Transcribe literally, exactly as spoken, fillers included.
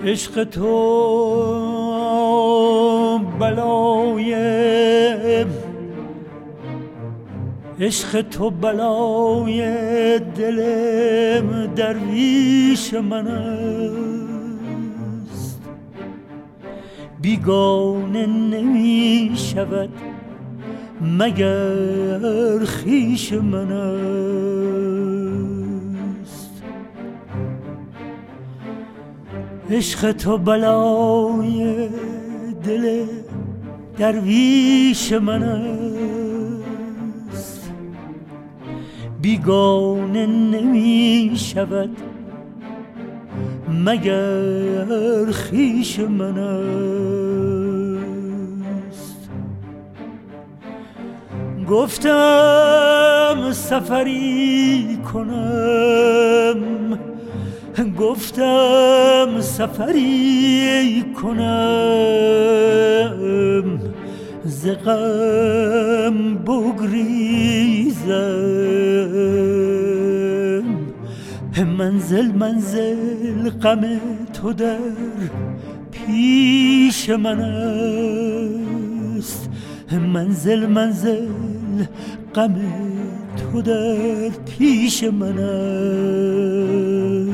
عشق تو بلای عشق تو بلای دلم درویش من است، بیگانه نمی شود مگر خویش من است. عشق تو بلای دل درویش من است، بیگانه نمی شود مگر خویش من است. گفتم سفری کنم، گفتم سفری کنم، ز غم بگریزم. منزل منزل غم تو در پیش من است، منزل منزل غم تو در پیش من است.